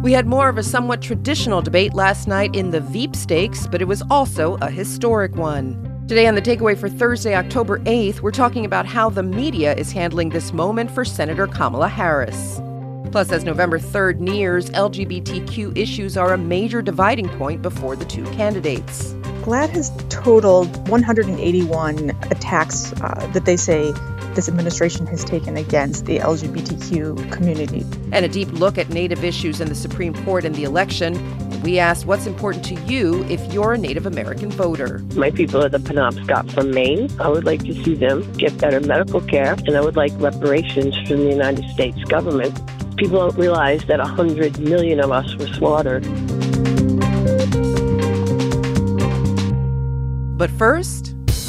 We had more of a somewhat traditional debate last night in the Veep stakes, but it was also a historic one. Today on The Takeaway for Thursday, October 8th, we're talking about how the media is handling this moment for Senator Kamala Harris. Plus, as November 3rd nears, LGBTQ issues are a major dividing point before the two candidates. GLAAD has totaled 181 attacks that they say this administration has taken against the LGBTQ community. And a deep look at Native issues in the Supreme Court and the election. We asked what's important to you if you're a Native American voter. My people are the Penobscot from Maine. I would like to see them get better medical care, and I would like reparations from the United States government. People don't realize that 100 million of us were slaughtered. But first,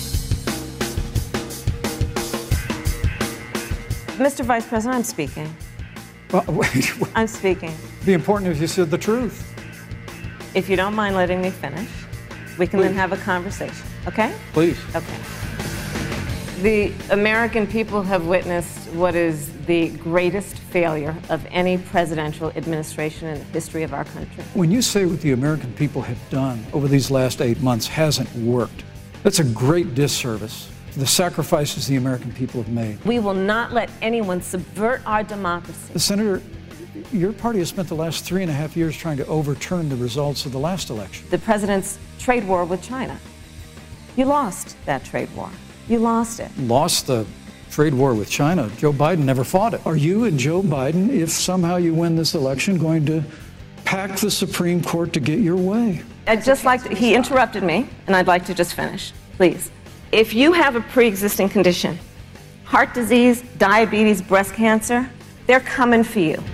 Mr. Vice President, I'm speaking. Well, wait. I'm speaking. Be important if you said the truth. If you don't mind letting me finish, we can then have a conversation, okay? Please. Okay. The American people have witnessed what is the greatest failure of any presidential administration in the history of our country. When you say what the American people have done over these last 8 months hasn't worked, that's a great disservice to the sacrifices the American people have made. We will not let anyone subvert our democracy. Senator, your party has spent the last 3.5 years trying to overturn the results of the last election. The president's trade war with China. You lost that trade war. You lost it. Lost the trade war with China. Joe Biden never fought it. Are you and Joe Biden, if somehow you win this election, going to pack the Supreme Court to get your way? I'd just like to, he interrupted me, and I'd like to just finish, please. If you have a pre-existing condition, heart disease, diabetes, breast cancer, they're coming for you.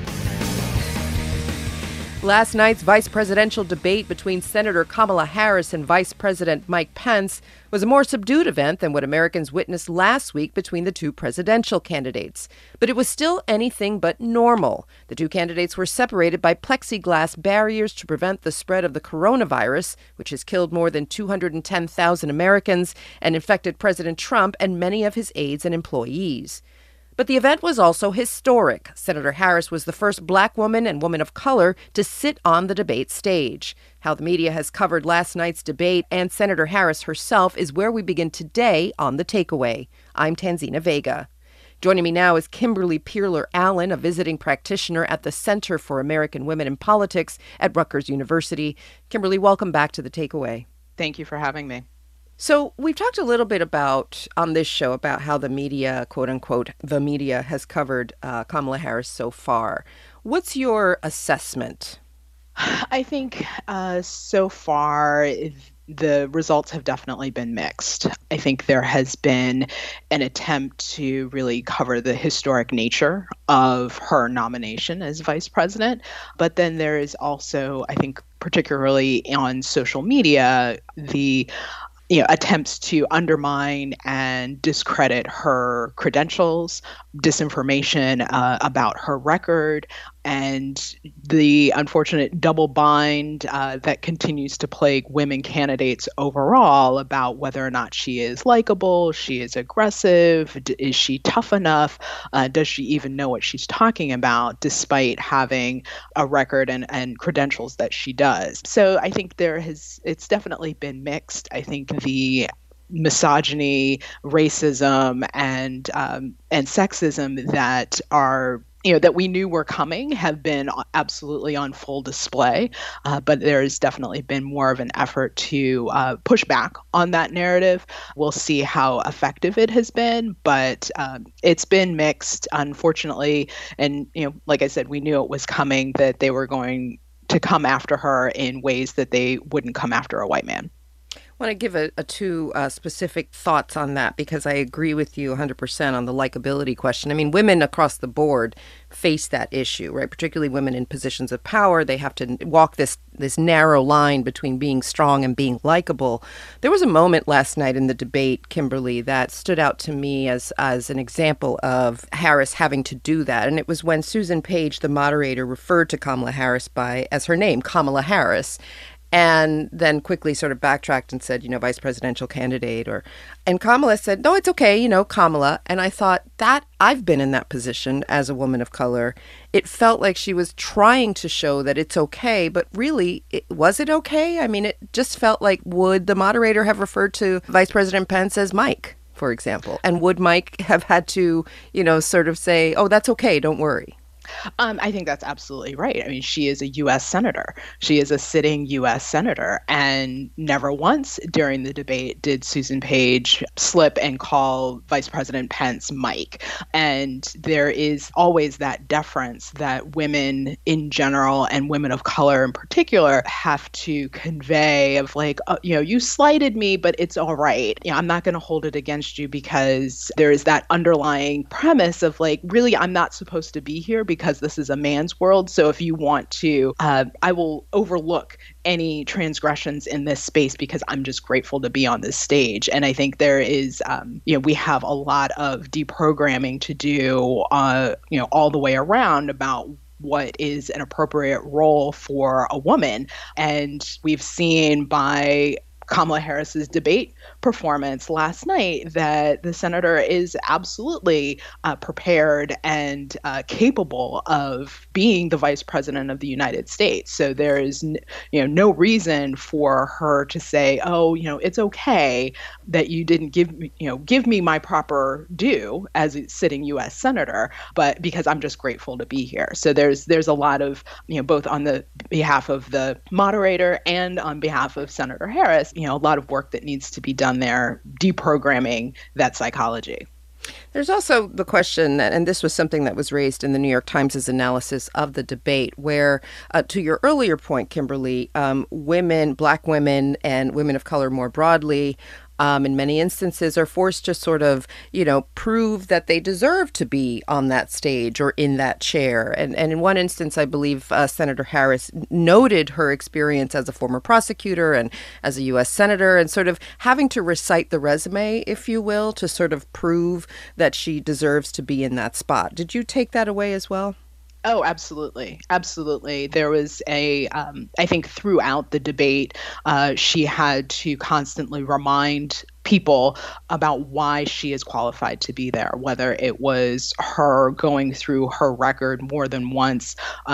Last night's vice presidential debate between Senator Kamala Harris and Vice President Mike Pence was a more subdued event than what Americans witnessed last week between the two presidential candidates. But it was still anything but normal. The two candidates were separated by plexiglass barriers to prevent the spread of the coronavirus, which has killed more than 210,000 Americans and infected President Trump and many of his aides and employees. But the event was also historic. Senator Harris was the first black woman and woman of color to sit on the debate stage. How the media has covered last night's debate and Senator Harris herself is where we begin today on The Takeaway. I'm Tanzina Vega. Joining me now is Kimberly Peerler-Allen, a visiting practitioner at the Center for American Women in Politics at Rutgers University. Kimberly, welcome back to The Takeaway. Thank you for having me. So we've talked a little bit about, on this show, about how the media, quote unquote, the media has covered Kamala Harris so far. What's your assessment? I think so far the results have definitely been mixed. I think there has been an attempt to really cover the historic nature of her nomination as vice president. But then there is also, I think, particularly on social media, the attempts to undermine and discredit her credentials, disinformation about her record, and the unfortunate double bind that continues to plague women candidates overall about whether or not she is likable, she is aggressive, is she tough enough, does she even know what she's talking about, despite having a record and credentials that she does. So I think it's definitely been mixed. I think the misogyny, racism, and sexism that are that we knew were coming have been absolutely on full display. But there's definitely been more of an effort to push back on that narrative. We'll see how effective it has been, but it's been mixed, unfortunately. And, like I said, we knew it was coming, that they were going to come after her in ways that they wouldn't come after a white man. I want to give two specific thoughts on that, because I agree with you 100% on the likability question. I mean, women across the board face that issue, right? Particularly women in positions of power. They have to walk this narrow line between being strong and being likable. There was a moment last night in the debate, Kimberly, that stood out to me as an example of Harris having to do that. And it was when Susan Page, the moderator, referred to Kamala Harris as her name, Kamala Harris. and then quickly sort of backtracked and said, vice presidential candidate. And Kamala said, no, it's okay, Kamala. And I thought that I've been in that position as a woman of color. It felt like she was trying to show that it's okay, but really, was it okay? I mean, it just felt like, would the moderator have referred to Vice President Pence as Mike, for example? And would Mike have had to, sort of say, oh, that's okay, don't worry? I think that's absolutely right. I mean, she is a U.S. senator. She is a sitting U.S. senator. And never once during the debate did Susan Page slip and call Vice President Pence Mike. And there is always that deference that women in general and women of color in particular have to convey of like, you slighted me, but it's all right. I'm not going to hold it against you because there is that underlying premise of like, really, I'm not supposed to be here because this is a man's world. So if you want to, I will overlook any transgressions in this space because I'm just grateful to be on this stage. And I think there is, we have a lot of deprogramming to do, all the way around about what is an appropriate role for a woman. And we've seen by Kamala Harris's debate performance last night that the senator is absolutely prepared and capable of being the vice president of the United States. So there is no reason for her to say, oh, it's okay that you didn't give me my proper due as a sitting U.S. senator, but because I'm just grateful to be here. So there's a lot of, both on the behalf of the moderator and on behalf of Senator Harris, a lot of work that needs to be done there, deprogramming that psychology. There's also the question, and this was something that was raised in the New York Times' analysis of the debate, where, to your earlier point, Kimberly, women, Black women, and women of color more broadly, in many instances are forced to sort of, prove that they deserve to be on that stage or in that chair. And in one instance, I believe Senator Harris noted her experience as a former prosecutor and as a U.S. senator and sort of having to recite the resume, if you will, to sort of prove that she deserves to be in that spot. Did you take that away as well? Oh, absolutely. Absolutely. There was I think throughout the debate, she had to constantly remind people about why she is qualified to be there, whether it was her going through her record more than once,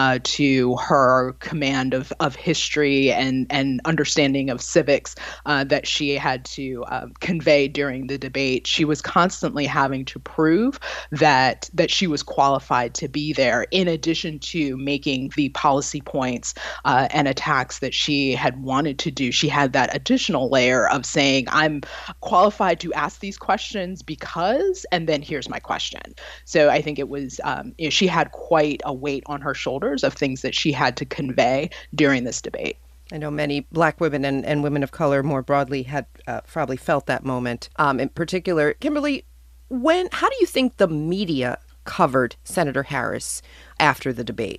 to her command of history and understanding of civics that she had to convey during the debate. She was constantly having to prove that she was qualified to be there, in addition to making the policy points and attacks that she had wanted to do. She had that additional layer of saying, I'm qualified to ask these questions because, and then here's my question. So I think it was, she had quite a weight on her shoulders of things that she had to convey during this debate. I know many Black women and women of color more broadly had probably felt that moment. In particular, Kimberly, how do you think the media covered Senator Harris after the debate?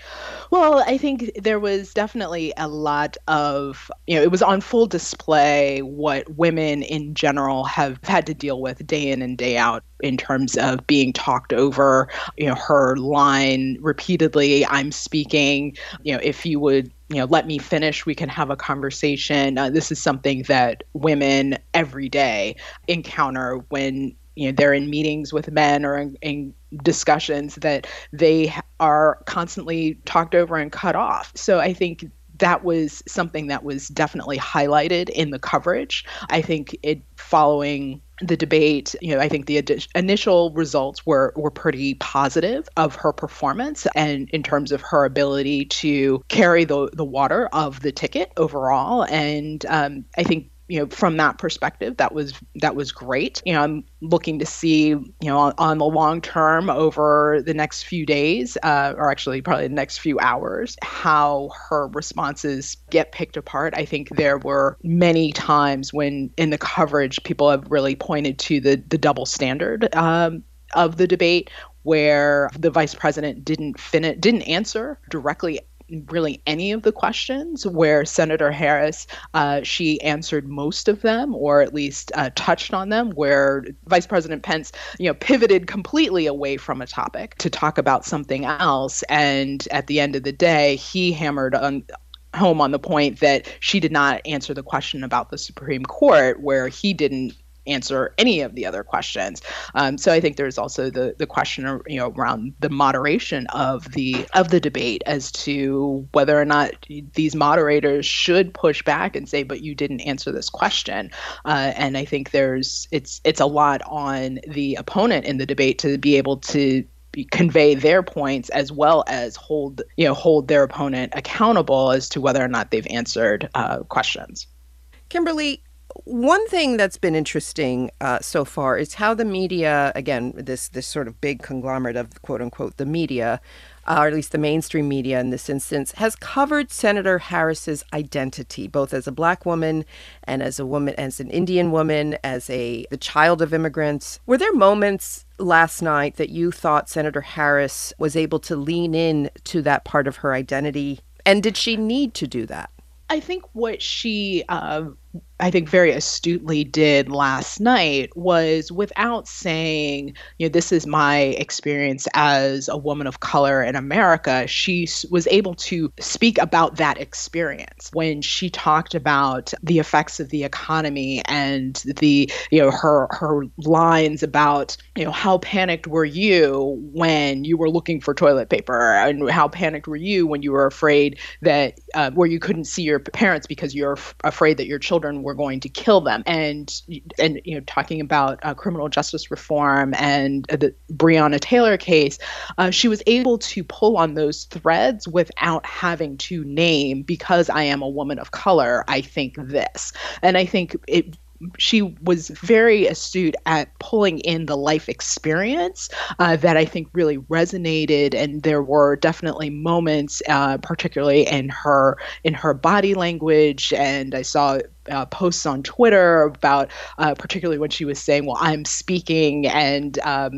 Well, I think there was definitely a lot of, it was on full display what women in general have had to deal with day in and day out in terms of being talked over, her line repeatedly, I'm speaking, if you would, let me finish, we can have a conversation. This is something that women every day encounter when they're in meetings with men or in discussions that they are constantly talked over and cut off. So I think that was something that was definitely highlighted in the coverage. I think following the debate, I think the initial results were pretty positive of her performance and in terms of her ability to carry the water of the ticket overall. And I think from that perspective, that was great. I'm looking to see, on the long term over the next few days, or actually probably the next few hours, how her responses get picked apart. I think there were many times when in the coverage, people have really pointed to the double standard of the debate, where the vice president didn't answer directly really any of the questions, where Senator Harris, she answered most of them, or at least touched on them, where Vice President Pence, pivoted completely away from a topic to talk about something else. And at the end of the day, he hammered home on the point that she did not answer the question about the Supreme Court, where he didn't answer any of the other questions. So I think there's also the question, around the moderation of the debate as to whether or not these moderators should push back and say, "But you didn't answer this question." And I think it's a lot on the opponent in the debate to be able to convey their points as well as hold their opponent accountable as to whether or not they've answered questions. Kimberly, one thing that's been interesting so far is how the media, again, this sort of big conglomerate of quote unquote the media, or at least the mainstream media in this instance, has covered Senator Harris's identity, both as a Black woman and as a woman, as an Indian woman, as the child of immigrants. Were there moments last night that you thought Senator Harris was able to lean in to that part of her identity? And did she need to do that? I think what she very astutely did last night was, without saying, this is my experience as a woman of color in America, she was able to speak about that experience when she talked about the effects of the economy and her lines about, how panicked were you when you were looking for toilet paper, and how panicked were you when you were afraid that where you couldn't see your parents because you're afraid that your children were going to kill them, and talking about criminal justice reform and the Breonna Taylor case, she was able to pull on those threads without having to name, because I am a woman of color, I think this. And I think she was very astute at pulling in the life experience that I think really resonated, and there were definitely moments, particularly in her body language, and I saw posts on Twitter about particularly when she was saying, "Well, I'm speaking," and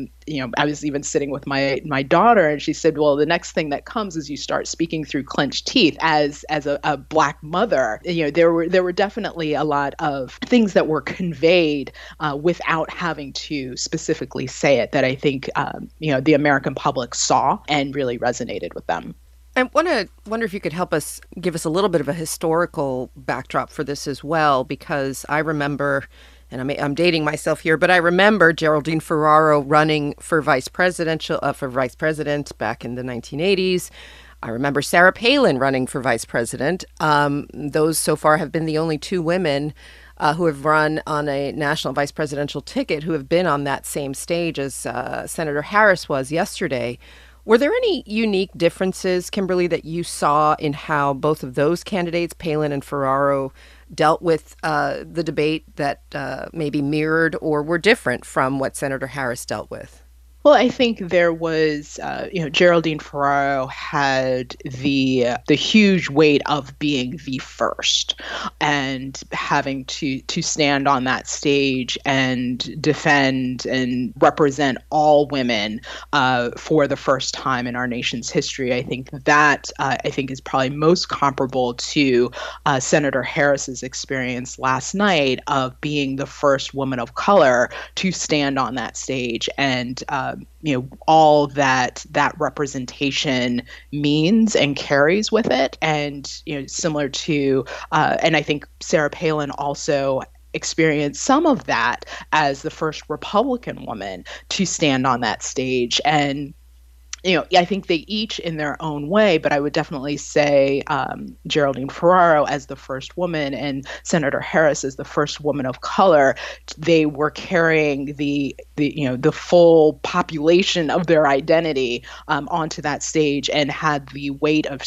I was even sitting with my daughter, and she said, "Well, the next thing that comes is you start speaking through clenched teeth." As a Black mother, there were definitely a lot of things that were conveyed without having to specifically say it that I think the American public saw and really resonated with them. I wonder if you could give us a little bit of a historical backdrop for this as well, because I remember, and I'm dating myself here, but I remember Geraldine Ferraro running for vice president back in the 1980s. I remember Sarah Palin running for vice president. Those so far have been the only two women who have run on a national vice presidential ticket who have been on that same stage as Senator Harris was yesterday. Were there any unique differences, Kimberly, that you saw in how both of those candidates, Palin and Ferraro, dealt with the debate that maybe mirrored or were different from what Senator Harris dealt with? Well, I think there was, Geraldine Ferraro had the huge weight of being the first and having to stand on that stage and defend and represent all women for the first time in our nation's history. I think that is probably most comparable to Senator Harris's experience last night of being the first woman of color to stand on that stage and all that representation means and carries with it. And, similar to, and I think Sarah Palin also experienced some of that as the first Republican woman to stand on that stage. And I think they each in their own way, but I would definitely say Geraldine Ferraro as the first woman and Senator Harris as the first woman of color, they were carrying the full population of their identity onto that stage and had the weight of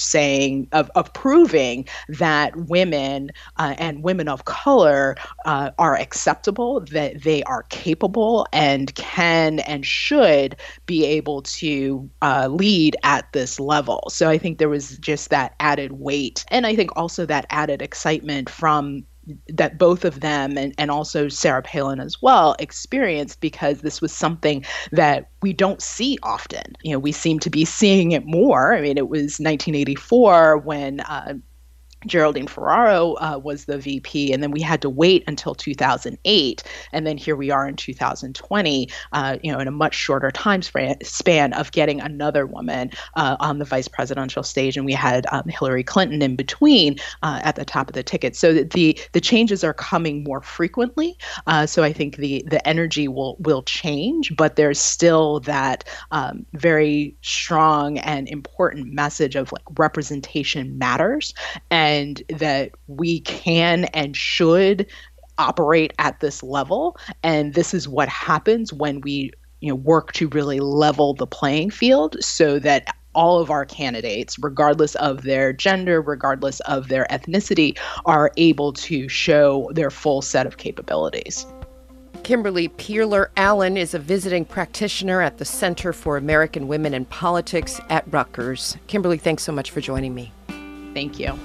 proving that women and women of color are acceptable, that they are capable and can and should be able to lead at this level. So I think there was just that added weight. And I think also that added excitement from that both of them and also Sarah Palin as well experienced, because this was something that we don't see often. We seem to be seeing it more. I mean, it was 1984 when Geraldine Ferraro was the VP, and then we had to wait until 2008, and then here we are in 2020, in a much shorter time span of getting another woman on the vice presidential stage, and we had Hillary Clinton in between at the top of the ticket. So the changes are coming more frequently. So I think the energy will change, but there's still that very strong and important message of like representation matters, and that we can and should operate at this level. And this is what happens when we work to really level the playing field so that all of our candidates, regardless of their gender, regardless of their ethnicity, are able to show their full set of capabilities. Kimberly Peeler-Allen is a visiting practitioner at the Center for American Women in Politics at Rutgers. Kimberly, thanks so much for joining me. Thank you.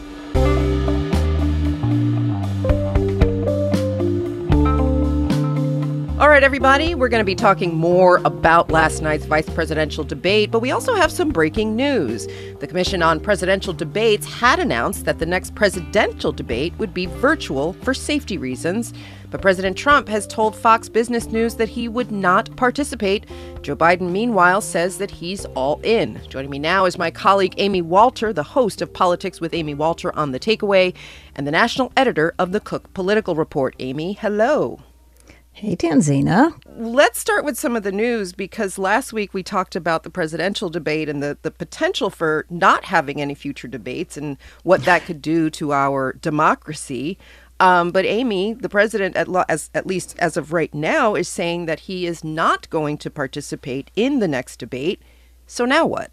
All right, everybody, we're going to be talking more about last night's vice presidential debate, but we also have some breaking news. The Commission on Presidential Debates had announced that the next presidential debate would be virtual for safety reasons, but President Trump has told Fox Business News that he would not participate. Joe Biden, meanwhile, says that he's all in. Joining me now is my colleague Amy Walter, the host of Politics with Amy Walter on The Takeaway, and the national editor of the Cook Political Report. Amy, hello. Hey, Tanzina. Let's start with some of the news, because last week we talked about the presidential debate and the potential for not having any future debates and what that could do to our democracy. But Amy, the president, at least as of right now, is saying that he is not going to participate in the next debate. So now what?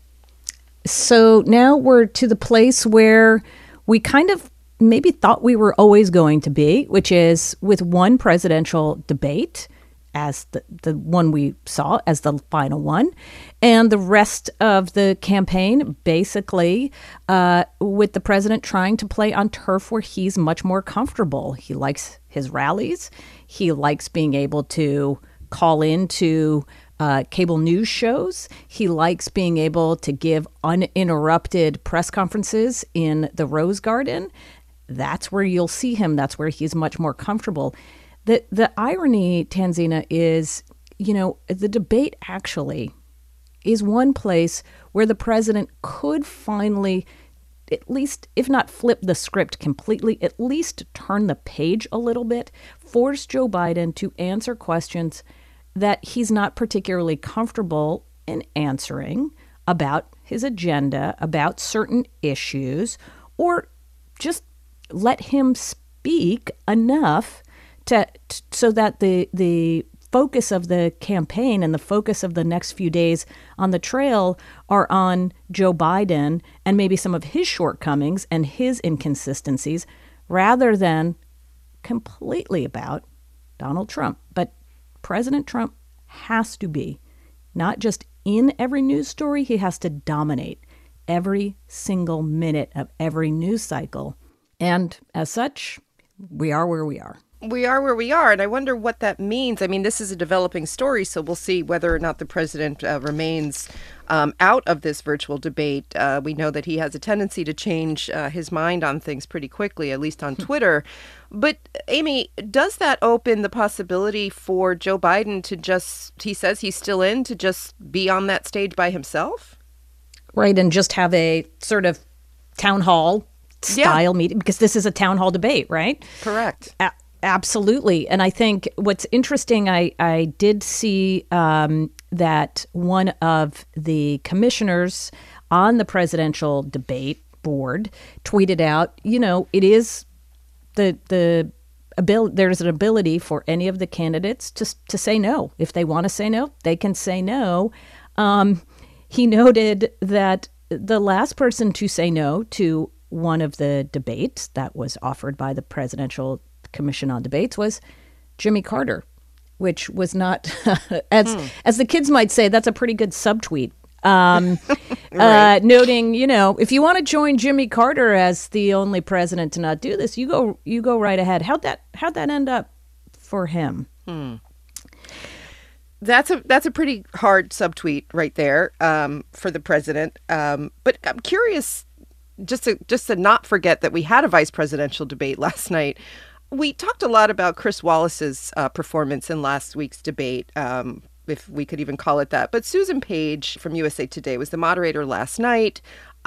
So now we're to the place where we kind of maybe thought we were always going to be, which is with one presidential debate as the one we saw as the final one, and the rest of the campaign basically with the president trying to play on turf where he's much more comfortable. He likes his rallies. He likes being able to call into cable news shows. He likes being able to give uninterrupted press conferences in the Rose Garden. That's where you'll see him. That's where he's much more comfortable. The irony, Tanzina, is, the debate actually is one place where the president could finally, at least, if not flip the script completely, at least turn the page a little bit, force Joe Biden to answer questions that he's not particularly comfortable in answering about his agenda, about certain issues, or just let him speak enough so that the focus of the campaign and the focus of the next few days on the trail are on Joe Biden and maybe some of his shortcomings and his inconsistencies, rather than completely about Donald Trump. But President Trump has to be not just in every news story, he has to dominate every single minute of every news cycle. And as such, we are where we are. We are where we are, and I wonder what that means. I mean, this is a developing story, so we'll see whether or not the president remains out of this virtual debate. We know that he has a tendency to change his mind on things pretty quickly, at least on Twitter. But, Amy, does that open the possibility for Joe Biden to just, he says he's still in, to just be on that stage by himself? Right, and just have a sort of town hall style meeting, because this is a town hall debate, right? Correct. Absolutely. And I think what's interesting, I did see that one of the commissioners on the presidential debate board tweeted out, it is the ability, there's an ability for any of the candidates to say no. If they want to say no, they can say no. He noted that the last person to say no to one of the debates that was offered by the Presidential Commission on Debates was Jimmy Carter, which was not, as the kids might say, that's a pretty good subtweet. Right. Noting, if you want to join Jimmy Carter as the only president to not do this, you go right ahead. How'd that end up for him? That's a pretty hard subtweet right there for the president. But I'm curious, just to not forget that we had a vice presidential debate last night. We talked a lot about Chris Wallace's performance in last week's debate, if we could even call it that. But Susan Page from USA Today was the moderator last night.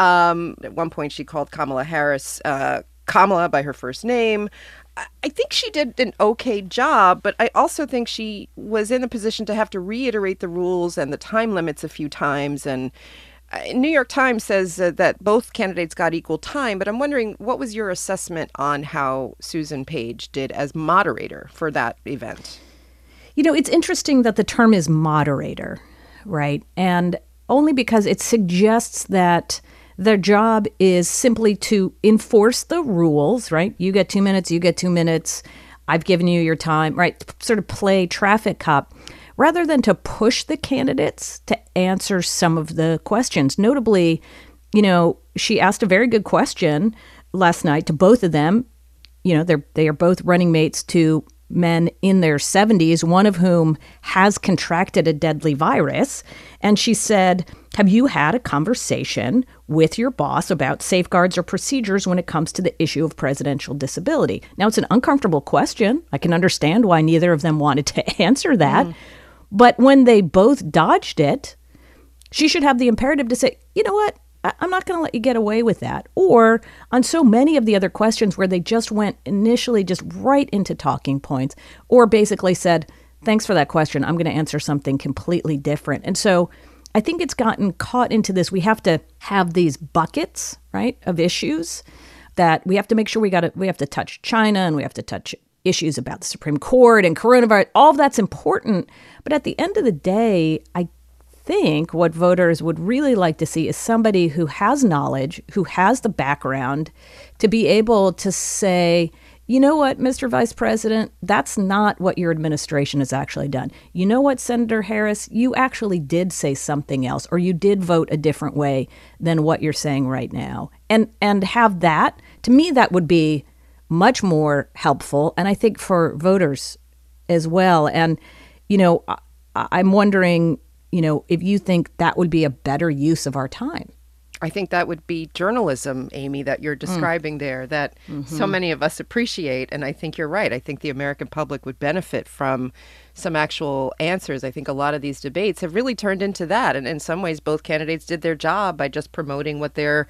At one point, she called Kamala Harris Kamala by her first name. I think she did an okay job, but I also think she was in the position to have to reiterate the rules and the time limits a few times. And New York Times says that both candidates got equal time, but I'm wondering, what was your assessment on how Susan Page did as moderator for that event? You know, it's interesting that the term is moderator, right? And only because it suggests that their job is simply to enforce the rules, right? You get 2 minutes, you get 2 minutes. I've given you your time, right? Sort of play traffic cop, rather than to push the candidates to answer some of the questions. Notably, you know, she asked a very good question last night to both of them. You know, they are both running mates to men in their 70s, one of whom has contracted a deadly virus. And she said, have you had a conversation with your boss about safeguards or procedures when it comes to the issue of presidential disability? Now, it's an uncomfortable question. I can understand why neither of them wanted to answer that. But when they both dodged it, she should have the imperative to say, you know what? I'm not going to let you get away with that. Or on so many of the other questions where they just went initially just right into talking points, or basically said, thanks for that question, I'm going to answer something completely different. And so I think it's gotten caught into this. We have to have these buckets, right, of issues that we have to make sure we have to touch China, and we have to touch issues about the Supreme Court and coronavirus. All of that's important. But at the end of the day, I think what voters would really like to see is somebody who has knowledge, who has the background, to be able to say, you know what, Mr. Vice President, that's not what your administration has actually done. You know what, Senator Harris, you actually did say something else, or you did vote a different way than what you're saying right now. And have that, to me, that would be much more helpful, and I think for voters as well. And, you know, I'm wondering, you know, if you think that would be a better use of our time. I think that would be journalism, Amy, that you're describing there, that so many of us appreciate. And I think you're right. I think the American public would benefit from some actual answers. I think a lot of these debates have really turned into that. And in some ways, both candidates did their job by just promoting what their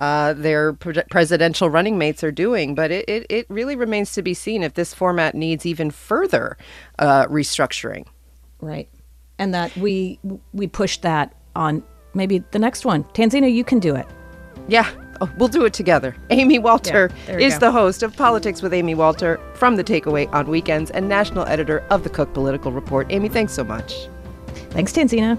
presidential running mates are doing. But it really remains to be seen if this format needs even further restructuring. Right. And that we push that on maybe the next one. Tanzina, you can do it. Yeah, we'll do it together. Amy Walter is the host of Politics with Amy Walter from The Takeaway on weekends and national editor of the Cook Political Report. Amy, thanks so much. Thanks, Tanzina.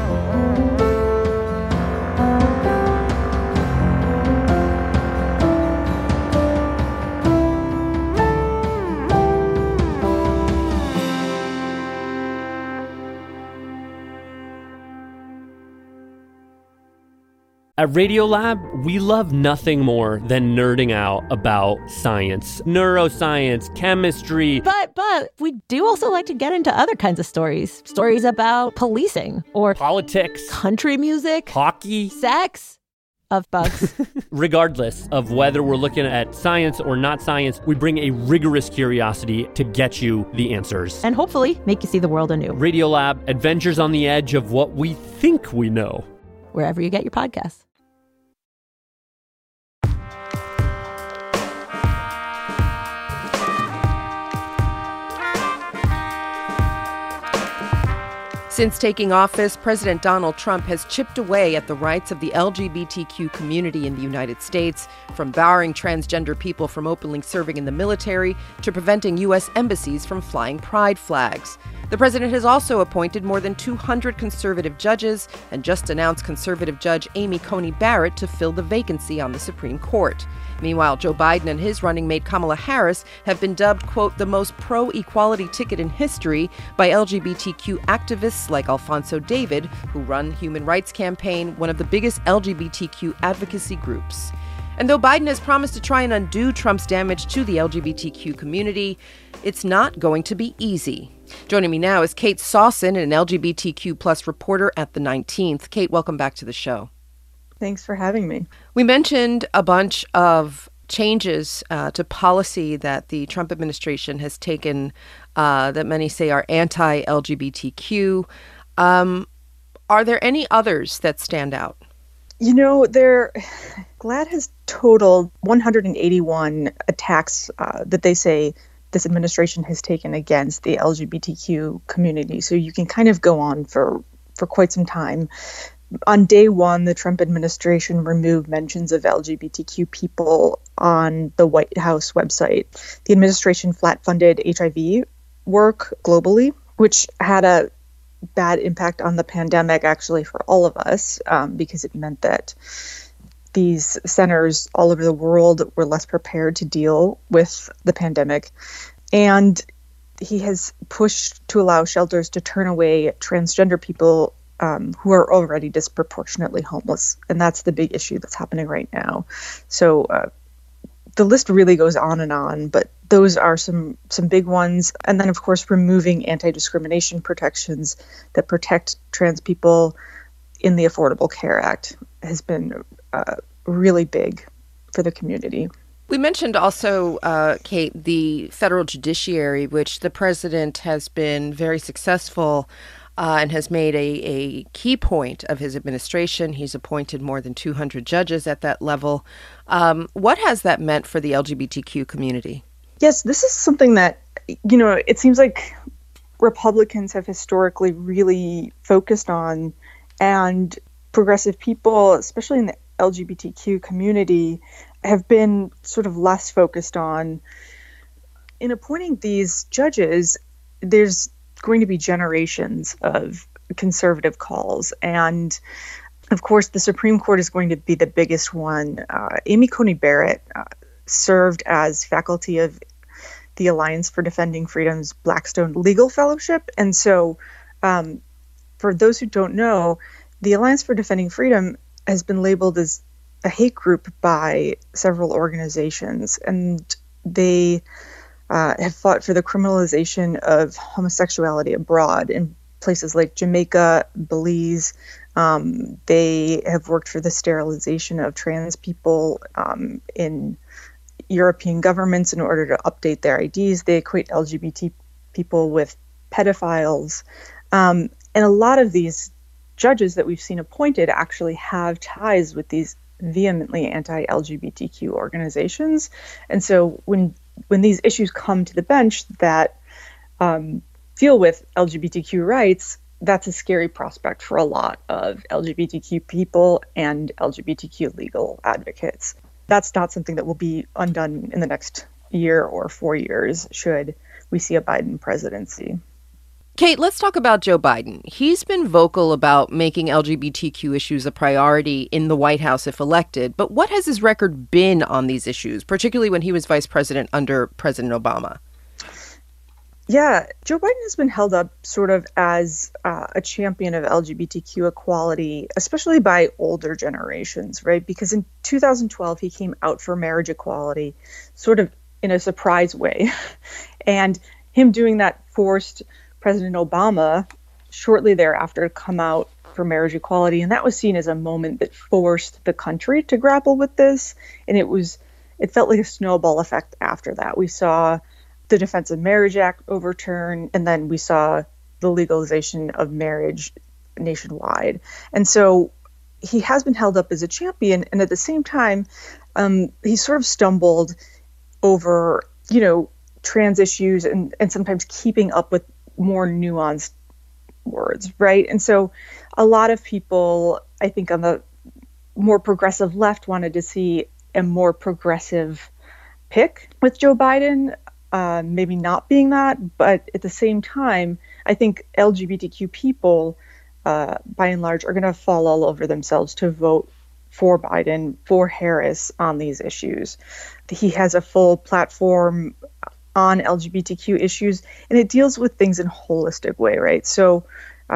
At Radiolab, we love nothing more than nerding out about science, neuroscience, chemistry. But we do also like to get into other kinds of stories. Stories about policing or politics, country music, hockey, sex, of bugs. Regardless of whether we're looking at science or not science, we bring a rigorous curiosity to get you the answers. And hopefully make you see the world anew. Radiolab, adventures on the edge of what we think we know. Wherever you get your podcasts. Since taking office, President Donald Trump has chipped away at the rights of the LGBTQ community in the United States, from barring transgender people from openly serving in the military to preventing U.S. embassies from flying pride flags. The president has also appointed more than 200 conservative judges and just announced conservative judge Amy Coney Barrett to fill the vacancy on the Supreme Court. Meanwhile, Joe Biden and his running mate Kamala Harris have been dubbed, quote, the most pro-equality ticket in history by LGBTQ activists like Alphonso David, who run Human Rights Campaign, one of the biggest LGBTQ advocacy groups. And though Biden has promised to try and undo Trump's damage to the LGBTQ community, it's not going to be easy. Joining me now is Kate Sawson, an LGBTQ plus reporter at The 19th. Kate, welcome back to the show. Thanks for having me. We mentioned a bunch of changes to policy that the Trump administration has taken that many say are anti-LGBTQ. Are there any others that stand out? GLAAD has totaled 181 attacks that they say this administration has taken against the LGBTQ community. So you can kind of go on for quite some time. On day one, the Trump administration removed mentions of LGBTQ people on the White House website. The administration flat-funded HIV work globally, which had a bad impact on the pandemic, actually, for all of us, because it meant that these centers all over the world were less prepared to deal with the pandemic. And he has pushed to allow shelters to turn away transgender people who are already disproportionately homeless. And that's the big issue that's happening right now. So the list really goes on, but those are some big ones. And then, of course, removing anti-discrimination protections that protect trans people in the Affordable Care Act has been really big for the community. We mentioned also, Kate, the federal judiciary, which the president has been very successful and has made a key point of his administration. He's appointed more than 200 judges at that level. What has that meant for the LGBTQ community? Yes, this is something that, it seems like Republicans have historically really focused on, and progressive people, especially in the LGBTQ community, have been sort of less focused on. In appointing these judges, there's going to be generations of conservative calls. And of course, the Supreme Court is going to be the biggest one. Amy Coney Barrett served as faculty of the Alliance for Defending Freedom's Blackstone Legal Fellowship. And so for those who don't know, the Alliance for Defending Freedom has been labeled as a hate group by several organizations, and they have fought for the criminalization of homosexuality abroad in places like Jamaica, Belize. They have worked for the sterilization of trans people in European governments in order to update their IDs. They equate LGBT people with pedophiles. And a lot of these judges that we've seen appointed actually have ties with these vehemently anti-LGBTQ organizations. And so when these issues come to the bench that deal with LGBTQ rights, that's a scary prospect for a lot of LGBTQ people and LGBTQ legal advocates. That's not something that will be undone in the next year or 4 years should we see a Biden presidency. Kate, let's talk about Joe Biden. He's been vocal about making LGBTQ issues a priority in the White House if elected, but what has his record been on these issues, particularly when he was vice president under President Obama? Yeah, Joe Biden has been held up sort of as a champion of LGBTQ equality, especially by older generations, right? Because in 2012, he came out for marriage equality sort of in a surprise way. And him doing that forced President Obama shortly thereafter to come out for marriage equality. And that was seen as a moment that forced the country to grapple with this. And it felt like a snowball effect after that. We saw the Defense of Marriage Act overturned, and then we saw the legalization of marriage nationwide. And so he has been held up as a champion, and at the same time, he sort of stumbled over, trans issues and sometimes keeping up with more nuanced words, right? And so a lot of people, I think on the more progressive left, wanted to see a more progressive pick with Joe Biden, maybe not being that, but at the same time, I think LGBTQ people, by and large, are going to fall all over themselves to vote for Biden, for Harris on these issues. He has a full platform on LGBTQ issues, and it deals with things in a holistic way, right? So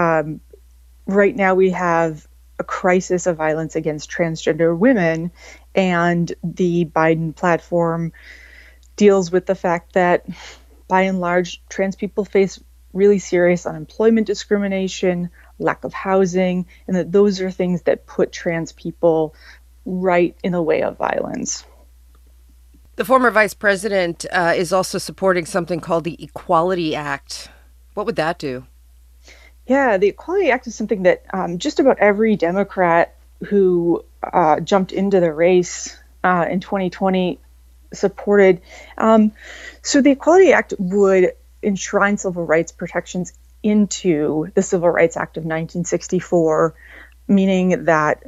right now we have a crisis of violence against transgender women, and the Biden platform deals with the fact that, by and large, trans people face really serious unemployment discrimination, lack of housing, and that those are things that put trans people right in the way of violence. The former vice president is also supporting something called the Equality Act. What would that do? Yeah, the Equality Act is something that just about every Democrat who jumped into the race in 2020 supported. So the Equality Act would enshrine civil rights protections into the Civil Rights Act of 1964, meaning that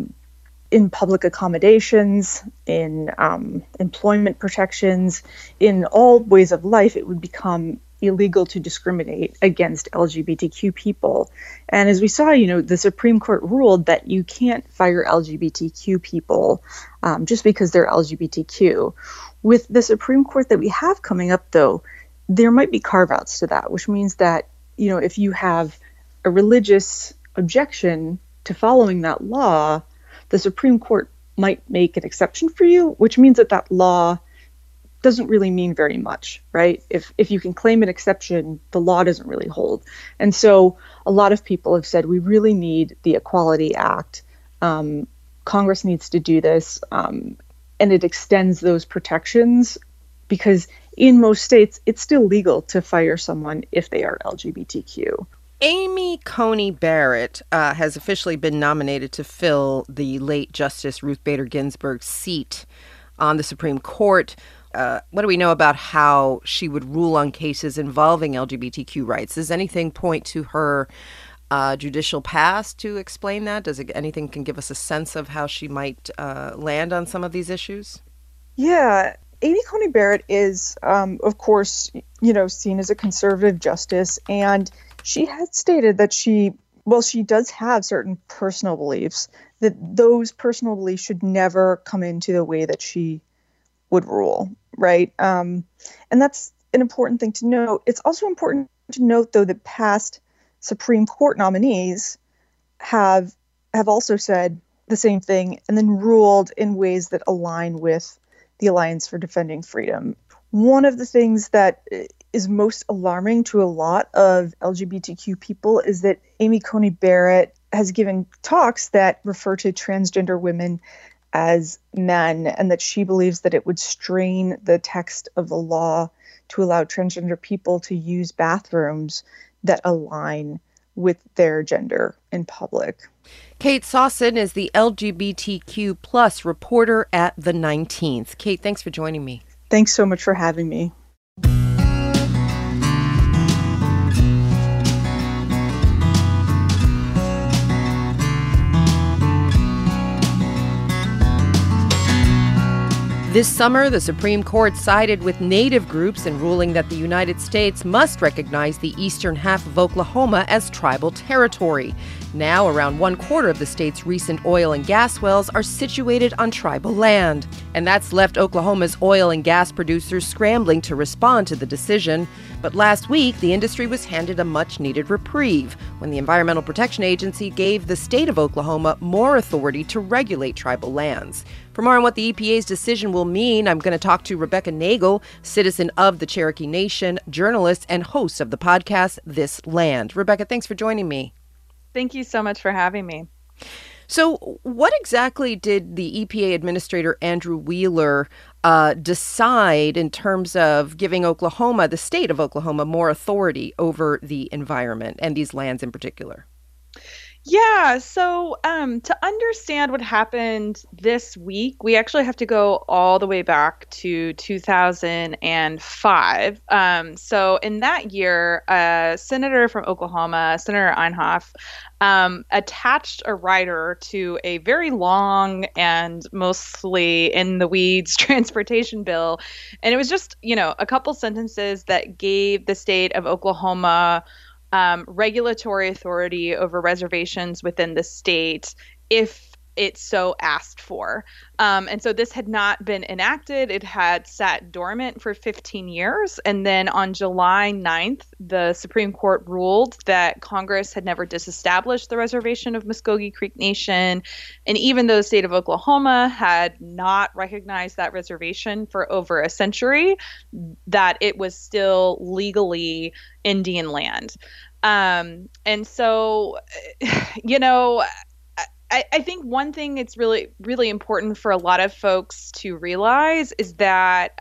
in public accommodations, in employment protections, in all ways of life, it would become illegal to discriminate against LGBTQ people. And as we saw, the Supreme Court ruled that you can't fire LGBTQ people just because they're LGBTQ. With the Supreme Court that we have coming up, though, there might be carve-outs to that, which means that, if you have a religious objection to following that law, the Supreme Court might make an exception for you, which means that that law doesn't really mean very much, right? If you can claim an exception, the law doesn't really hold. And so a lot of people have said we really need the Equality Act. Congress needs to do this, and it extends those protections because in most states, it's still legal to fire someone if they are LGBTQ. Amy Coney Barrett has officially been nominated to fill the late Justice Ruth Bader Ginsburg's seat on the Supreme Court. What do we know about how she would rule on cases involving LGBTQ rights? Does anything point to her judicial past to explain that? Anything can give us a sense of how she might land on some of these issues? Yeah. Amy Coney Barrett is, of course, seen as a conservative justice, and she has stated that she does have certain personal beliefs, that those personal beliefs should never come into the way that she would rule, right? And that's an important thing to note. It's also important to note, though, that past Supreme Court nominees have also said the same thing and then ruled in ways that align with the Alliance for Defending Freedom. One of the things that is most alarming to a lot of LGBTQ people is that Amy Coney Barrett has given talks that refer to transgender women as men, and that she believes that it would strain the text of the law to allow transgender people to use bathrooms that align with their gender in public. Kate Sawson is the LGBTQ plus reporter at The 19th. Kate, thanks for joining me. Thanks so much for having me. This summer, the Supreme Court sided with Native groups in ruling that the United States must recognize the eastern half of Oklahoma as tribal territory. Now, around 1/4 of the state's recent oil and gas wells are situated on tribal land. And that's left Oklahoma's oil and gas producers scrambling to respond to the decision. But last week, the industry was handed a much-needed reprieve when the Environmental Protection Agency gave the state of Oklahoma more authority to regulate tribal lands. For more on what the EPA's decision will mean, I'm going to talk to Rebecca Nagle, citizen of the Cherokee Nation, journalist, and host of the podcast This Land. Rebecca, thanks for joining me. Thank you so much for having me. So what exactly did the EPA Administrator Andrew Wheeler decide in terms of giving Oklahoma, the state of Oklahoma, more authority over the environment and these lands in particular? Yeah, so to understand what happened this week, we actually have to go all the way back to 2005. So in that year, a senator from Oklahoma, Senator Inhofe, attached a rider to a very long and mostly in the weeds transportation bill. And it was just, a couple sentences that gave the state of Oklahoma regulatory authority over reservations within the state if it so asked for. And so this had not been enacted. It had sat dormant for 15 years. And then on July 9th, the Supreme Court ruled that Congress had never disestablished the reservation of Muskogee Creek Nation. And even though the state of Oklahoma had not recognized that reservation for over a century, that it was still legally Indian land. And so, you know, I think one thing it's really, really important for a lot of folks to realize is that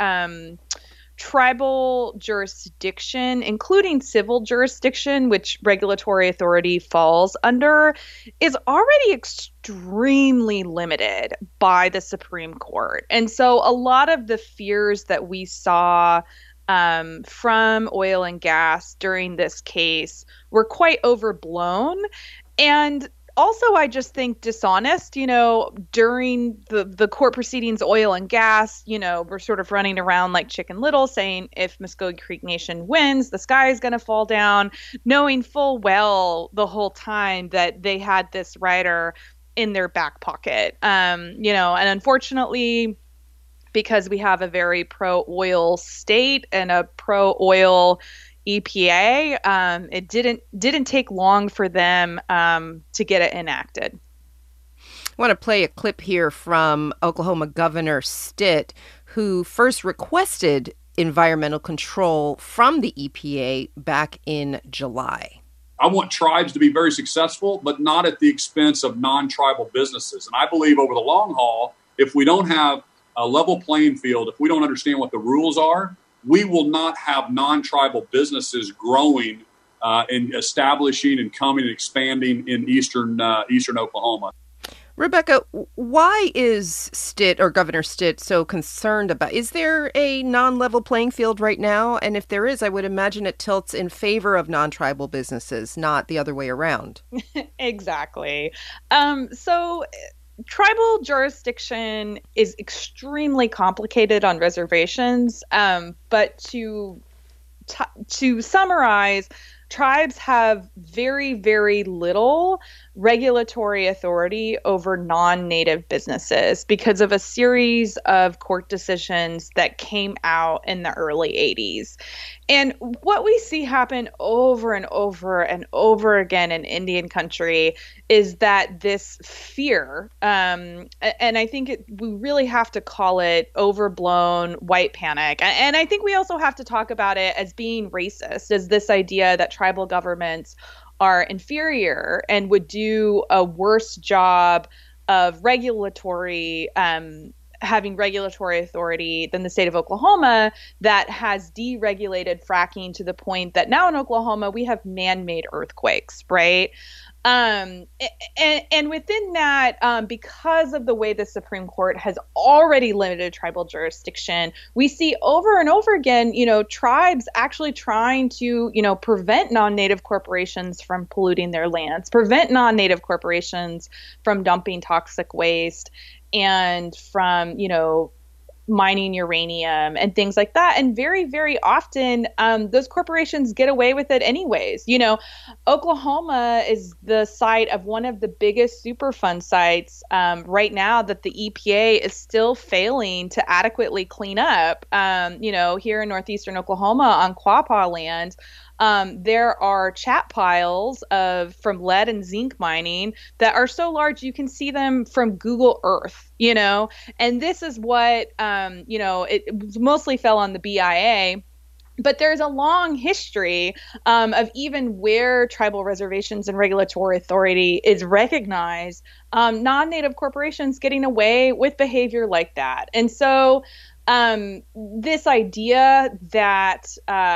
tribal jurisdiction, including civil jurisdiction, which regulatory authority falls under, is already extremely limited by the Supreme Court. And so a lot of the fears that we saw from oil and gas during this case were quite overblown. And also, I just think dishonest, you know, during the court proceedings, oil and gas, you know, we're sort of running around like Chicken Little saying if Muskogee Creek Nation wins, the sky is going to fall down, knowing full well the whole time that they had this rider in their back pocket. You know, and unfortunately, because we have a very pro-oil state and a pro-oil EPA, it didn't take long for them to get it enacted. I want to play a clip here from Oklahoma Governor Stitt, who first requested environmental control from the EPA back in July. I want tribes to be very successful, but not at the expense of non-tribal businesses. And I believe over the long haul, if we don't have a level playing field, if we don't understand what the rules are, we will not have non-tribal businesses growing and establishing and coming and expanding in eastern Oklahoma. Rebecca, why is Stitt or Governor Stitt so concerned about? Is there a non-level playing field right now? And if there is, I would imagine it tilts in favor of non-tribal businesses, not the other way around. Exactly. So tribal jurisdiction is extremely complicated on reservations, but to summarize, tribes have very, very little regulatory authority over non-native businesses because of a series of court decisions that came out in the early 80s. And what we see happen over and over and over again in Indian country is that this fear, and I think we really have to call it overblown white panic. And I think we also have to talk about it as being racist, as this idea that tribal governments are inferior and would do a worse job of regulatory having regulatory authority than the state of Oklahoma that has deregulated fracking to the point that now in Oklahoma we have man-made earthquakes, right? And within that, because of the way the Supreme Court has already limited tribal jurisdiction, we see over and over again, you know, tribes actually trying to, you know, prevent non-native corporations from polluting their lands, prevent non-native corporations from dumping toxic waste and from, you know, mining uranium and things like that. And very, very often those corporations get away with it anyways. You know, Oklahoma is the site of one of the biggest Superfund sites right now that the EPA is still failing to adequately clean up. You know, here in northeastern Oklahoma on Quapaw land, there are chat piles from lead and zinc mining that are so large you can see them from Google Earth, you know, and this is what, you know, it mostly fell on the BIA. But there's a long history of even where tribal reservations and regulatory authority is recognized, non-native corporations getting away with behavior like that. And so this idea that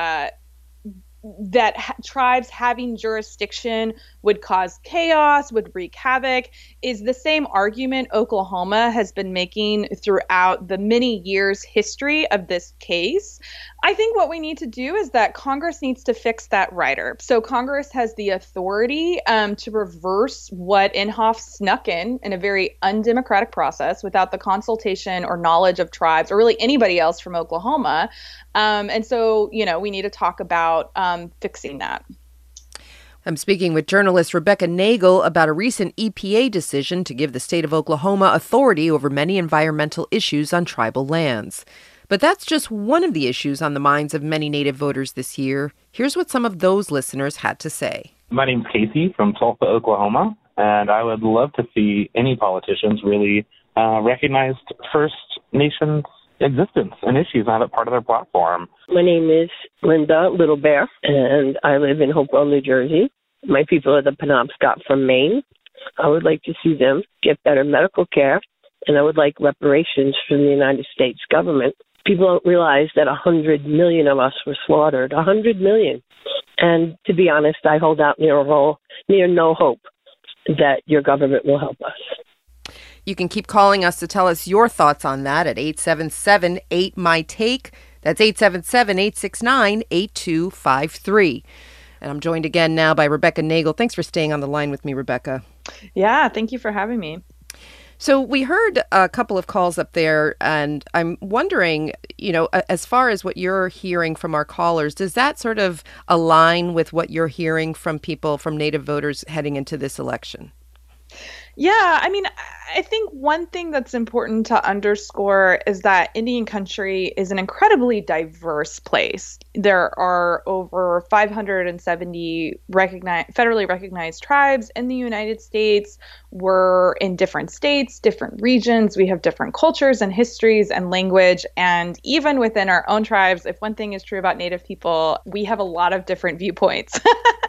tribes having jurisdiction would cause chaos, would wreak havoc, is the same argument Oklahoma has been making throughout the many years history of this case. I think what we need to do is that Congress needs to fix that rider. So Congress has the authority to reverse what Inhofe snuck in a very undemocratic process without the consultation or knowledge of tribes or really anybody else from Oklahoma. And so, you know, we need to talk about fixing that. I'm speaking with journalist Rebecca Nagel about a recent EPA decision to give the state of Oklahoma authority over many environmental issues on tribal lands. But that's just one of the issues on the minds of many Native voters this year. Here's what some of those listeners had to say. My name's Casey from Tulsa, Oklahoma, and I would love to see any politicians really recognize First Nations existence and issues and have it part of their platform. My name is Linda Little Bear, and I live in Hopewell, New Jersey. My people are the Penobscot from Maine. I would like to see them get better medical care, and I would like reparations from the United States government. People don't realize that 100 million of us were slaughtered, 100 million. And to be honest, I hold out near no hope that your government will help us. You can keep calling us to tell us your thoughts on that at 877-8-MY-TAKE. That's 877-869-8253. And I'm joined again now by Rebecca Nagel. Thanks for staying on the line with me, Rebecca. Yeah, thank you for having me. So we heard a couple of calls up there, and I'm wondering, as far as what you're hearing from our callers, does that sort of align with what you're hearing from people, from Native voters heading into this election? Yeah, I mean, I think one thing that's important to underscore is that Indian country is an incredibly diverse place. There are over 570 federally recognized tribes in the United States. We're in different states, different regions. We have different cultures and histories and language. And even within our own tribes, if one thing is true about Native people, we have a lot of different viewpoints.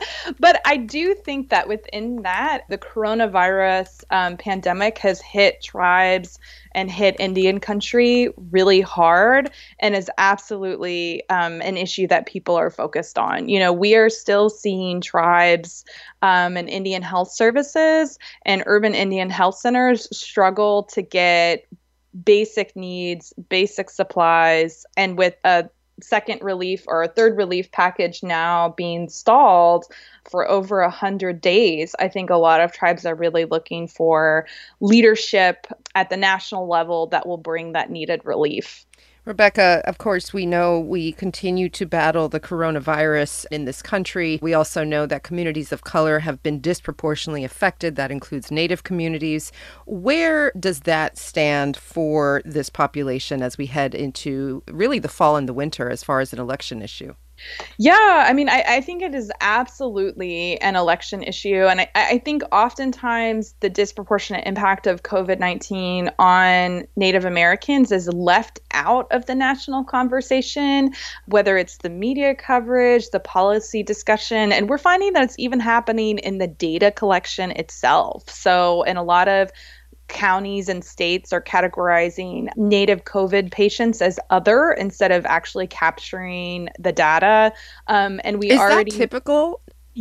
But I do think that within that, the coronavirus pandemic has hit tribes and hit Indian country really hard, and is absolutely an issue that people are focused on. We are still seeing tribes and Indian health services and urban Indian health centers struggle to get basic needs, basic supplies, and with a second relief or a third relief package now being stalled for over 100 days, I think a lot of tribes are really looking for leadership at the national level that will bring that needed relief. Rebecca, of course, we know we continue to battle the coronavirus in this country. We also know that communities of color have been disproportionately affected. That includes Native communities. Where does that stand for this population as we head into really the fall and the winter as far as an election issue? Yeah, I mean, I think it is absolutely an election issue. And I think oftentimes the disproportionate impact of COVID-19 on Native Americans is left out of the national conversation, whether it's the media coverage, the policy discussion. And we're finding that it's even happening in the data collection itself. So in a lot of counties and states are categorizing Native COVID patients as other instead of actually capturing the data. And we Is already that typical?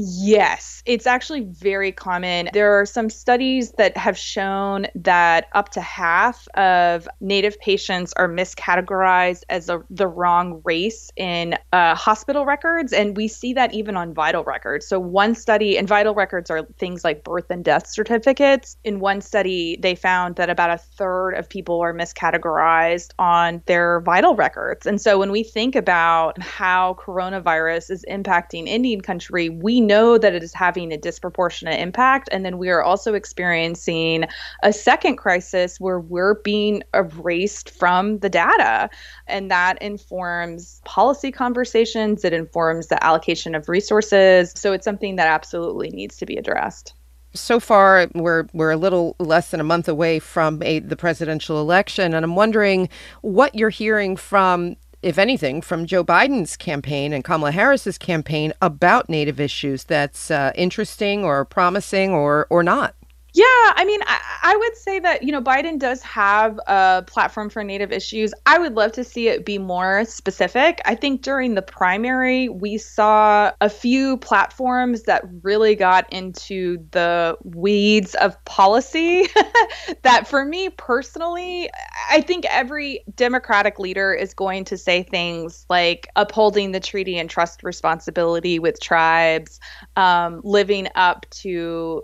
Yes, it's actually very common. There are some studies that have shown that up to half of Native patients are miscategorized as the wrong race in hospital records. And we see that even on vital records. So one study, and vital records are things like birth and death certificates. In one study, they found that about a third of people are miscategorized on their vital records. And so when we think about how coronavirus is impacting Indian country, we know that it is having a disproportionate impact. And then we are also experiencing a second crisis where we're being erased from the data. And that informs policy conversations. It informs the allocation of resources. So it's something that absolutely needs to be addressed. So far, we're a little less than a month away from the presidential election. And I'm wondering what you're hearing from, if anything, from Joe Biden's campaign and Kamala Harris's campaign about Native issues that's interesting or promising or not. Yeah, I mean, I would say that, Biden does have a platform for Native issues. I would love to see it be more specific. I think during the primary, we saw a few platforms that really got into the weeds of policy that for me personally, I think every Democratic leader is going to say things like upholding the treaty and trust responsibility with tribes, living up to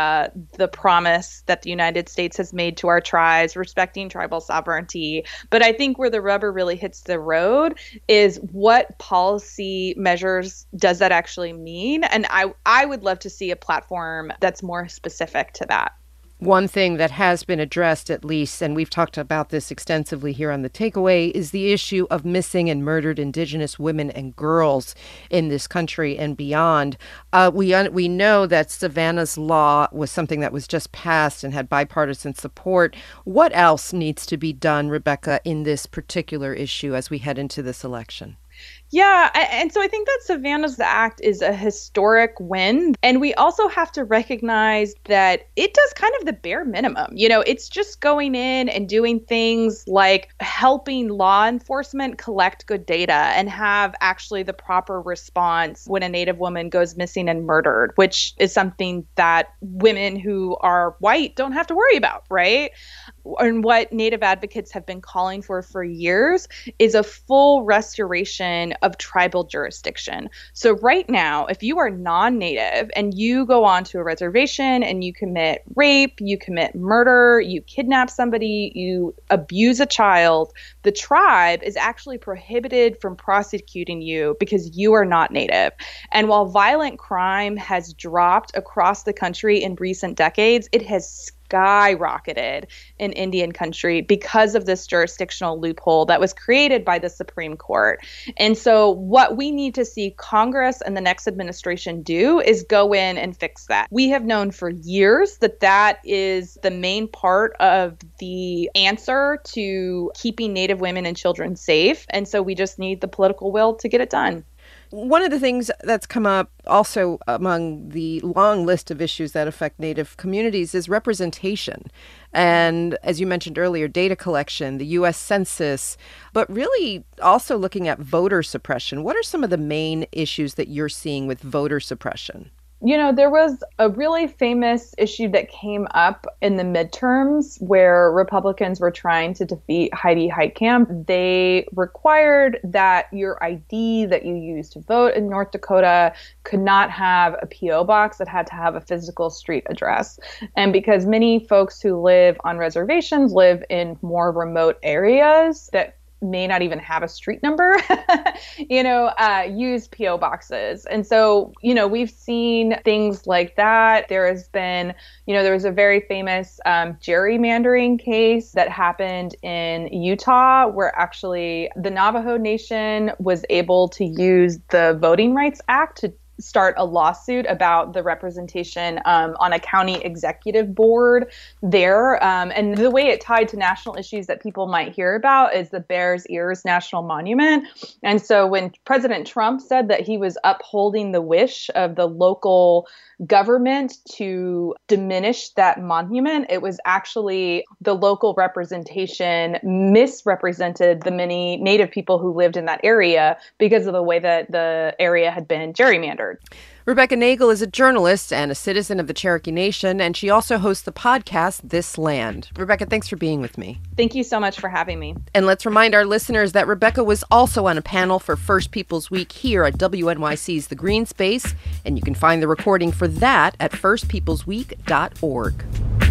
the promise that the United States has made to our tribes, respecting tribal sovereignty. But I think where the rubber really hits the road is what policy measures does that actually mean? And I would love to see a platform that's more specific to that. One thing that has been addressed, at least, and we've talked about this extensively here on The Takeaway, is the issue of missing and murdered Indigenous women and girls in this country and beyond. We know that Savannah's Law was something that was just passed and had bipartisan support. What else needs to be done, Rebecca, in this particular issue as we head into this election? Yeah, and so I think that Savannah's Act is a historic win. And we also have to recognize that it does kind of the bare minimum. You know, it's just going in and doing things like helping law enforcement collect good data and have actually the proper response when a Native woman goes missing and murdered, which is something that women who are white don't have to worry about, right? And what Native advocates have been calling for years is a full restoration of tribal jurisdiction. So right now, if you are non-Native and you go onto a reservation and you commit rape, you commit murder, you kidnap somebody, you abuse a child, the tribe is actually prohibited from prosecuting you because you are not Native. And while violent crime has dropped across the country in recent decades, it has skyrocketed in Indian country because of this jurisdictional loophole that was created by the Supreme Court. And so what we need to see Congress and the next administration do is go in and fix that. We have known for years that that is the main part of the answer to keeping Native women and children safe. And so we just need the political will to get it done. One of the things that's come up also among the long list of issues that affect Native communities is representation. And as you mentioned earlier, data collection, the U.S. Census, but really also looking at voter suppression. What are some of the main issues that you're seeing with voter suppression? You know, there was a really famous issue that came up in the midterms where Republicans were trying to defeat Heidi Heitkamp. They required that your ID that you used to vote in North Dakota could not have a P.O. box. It had to have a physical street address. And because many folks who live on reservations live in more remote areas that may not even have a street number, use P.O. boxes. And so, we've seen things like that. There has been, there was a very famous gerrymandering case that happened in Utah where actually the Navajo Nation was able to use the Voting Rights Act to start a lawsuit about the representation on a county executive board there. And the way it tied to national issues that people might hear about is the Bears Ears National Monument. And so when President Trump said that he was upholding the wish of the local government to diminish that monument, it was actually the local representation misrepresented the many Native people who lived in that area because of the way that the area had been gerrymandered. Rebecca Nagle is a journalist and a citizen of the Cherokee Nation, and she also hosts the podcast This Land. Rebecca, thanks for being with me. Thank you so much for having me. And let's remind our listeners that Rebecca was also on a panel for First Peoples Week here at WNYC's The Green Space, and you can find the recording for that at firstpeoplesweek.org.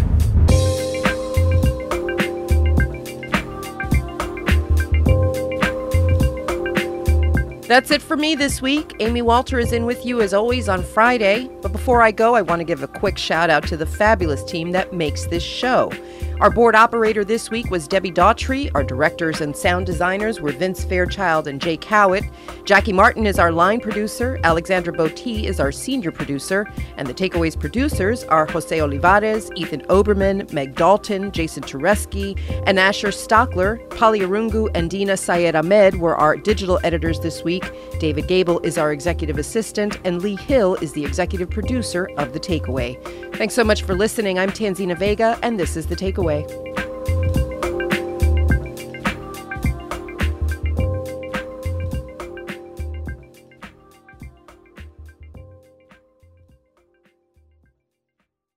That's it for me this week. Amy Walter is in with you as always on Friday. But before I go, I want to give a quick shout out to the fabulous team that makes this show. Our board operator this week was Debbie Daughtry. Our directors and sound designers were Vince Fairchild and Jay Cowett. Jackie Martin is our line producer. Alexandra Botti is our senior producer. And the Takeaways producers are Jose Olivares, Ethan Oberman, Meg Dalton, Jason Tereski, and Asher Stockler. Polly Arungu and Dina Syed Ahmed were our digital editors this week. David Gable is our executive assistant. And Lee Hill is the executive producer of The Takeaway. Thanks so much for listening. I'm Tanzina Vega, and this is The Takeaway.